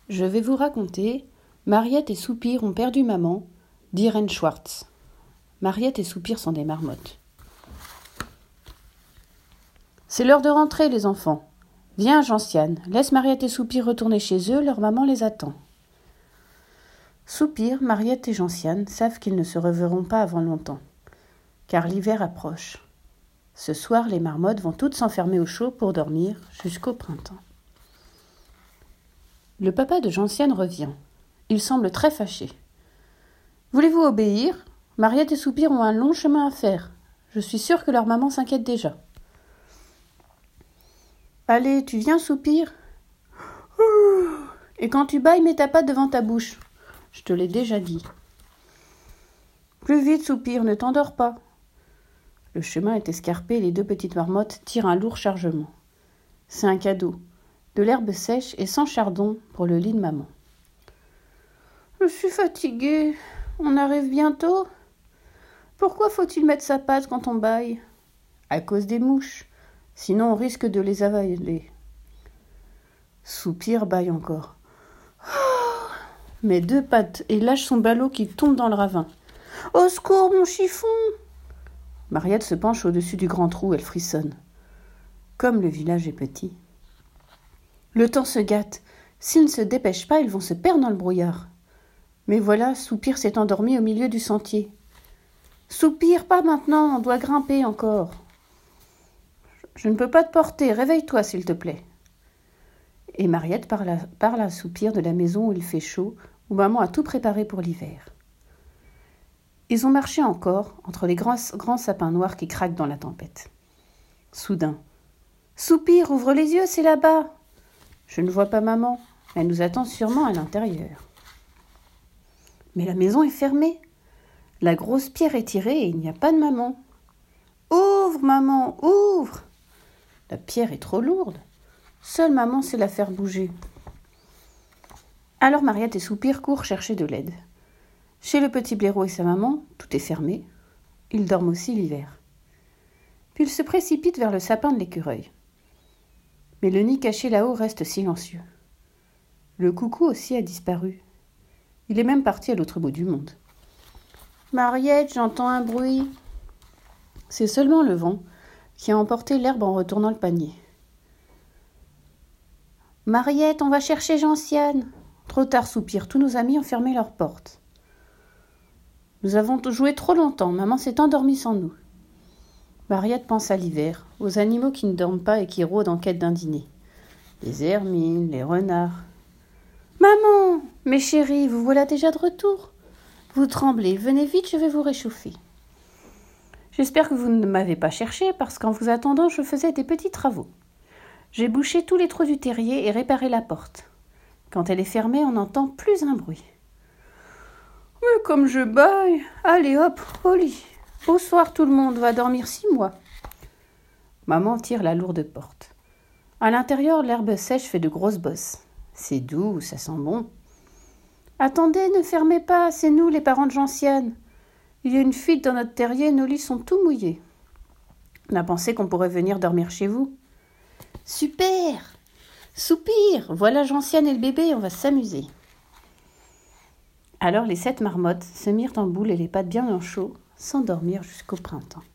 Je vais vous raconter Mariette et Soupir ont perdu maman d'Irène Schwartz. Mariette et Soupir sont des marmottes. C'est l'heure de rentrer, les enfants. Viens, Gentiane, laisse Mariette et Soupir retourner chez eux, leur maman les attend. Soupir, Mariette et Gentiane savent qu'ils ne se reverront pas avant longtemps, car l'hiver approche. Ce soir, les marmottes vont toutes s'enfermer au chaud pour dormir jusqu'au printemps. Le papa de Gentiane revient. Il semble très fâché. « Voulez-vous obéir ? Mariette et Soupir ont un long chemin à faire. Je suis sûre que leur maman s'inquiète déjà. »« Allez, tu viens, Soupir ? Et quand tu bailles, mets ta patte devant ta bouche. Je te l'ai déjà dit. »« Plus vite, Soupir, ne t'endors pas. » Le chemin est escarpé et les deux petites marmottes tirent un lourd chargement. C'est un cadeau. De l'herbe sèche et sans chardon pour le lit de maman. « Je suis fatiguée. On arrive bientôt. Pourquoi faut-il mettre sa patte quand on bâille ? À cause des mouches. Sinon on risque de les avaler. » Soupir bâille encore. Met deux pattes et lâche son ballot qui tombe dans le ravin. « Au secours, mon chiffon !» Mariette se penche au-dessus du grand trou, elle frissonne. Comme le village est petit. Le temps se gâte. S'ils ne se dépêchent pas, ils vont se perdre dans le brouillard. Mais voilà, Soupir s'est endormi au milieu du sentier. « Soupir, pas maintenant, on doit grimper encore. »« Je ne peux pas te porter, réveille-toi s'il te plaît. » Et Mariette parle à Soupir de la maison où il fait chaud, où maman a tout préparé pour l'hiver. Ils ont marché encore entre les grands sapins noirs qui craquent dans la tempête. Soudain, « Soupir, ouvre les yeux, c'est là-bas !» Je ne vois pas maman, elle nous attend sûrement à l'intérieur. Mais la maison est fermée. La grosse pierre est tirée et il n'y a pas de maman. Ouvre, maman, ouvre ! La pierre est trop lourde. Seule maman sait la faire bouger. Alors Mariette et Soupir courent chercher de l'aide. Chez le petit blaireau et sa maman, tout est fermé. Ils dorment aussi l'hiver. Puis ils se précipitent vers le sapin de l'écureuil. Mais le nid caché là-haut reste silencieux. Le coucou aussi a disparu. Il est même parti à l'autre bout du monde. « Mariette, j'entends un bruit. » C'est seulement le vent qui a emporté l'herbe en retournant le panier. « Mariette, on va chercher Gentiane. » Trop tard, Soupir, tous nos amis ont fermé leurs portes. Nous avons joué trop longtemps, maman s'est endormie sans nous. Mariette pense à l'hiver, aux animaux qui ne dorment pas et qui rôdent en quête d'un dîner. Les hermines, les renards. « Maman, mes chéris, vous voilà déjà de retour. Vous tremblez, venez vite, je vais vous réchauffer. J'espère que vous ne m'avez pas cherché parce qu'en vous attendant, je faisais des petits travaux. J'ai bouché tous les trous du terrier et réparé la porte. Quand elle est fermée, on n'entend plus un bruit. Mais comme je bâille, allez hop, au lit. Au soir, tout le monde va dormir 6 mois. Maman tire la lourde porte. À l'intérieur, l'herbe sèche fait de grosses bosses. C'est doux, ça sent bon. Attendez, ne fermez pas, c'est nous, les parents de Gentiane. Il y a une fuite dans notre terrier, nos lits sont tout mouillés. On a pensé qu'on pourrait venir dormir chez vous. Super ! Soupir ! Voilà Gentiane et le bébé, on va s'amuser. Alors les 7 marmottes se mirent en boule et les pattes bien en chaud, s'endormirent jusqu'au printemps.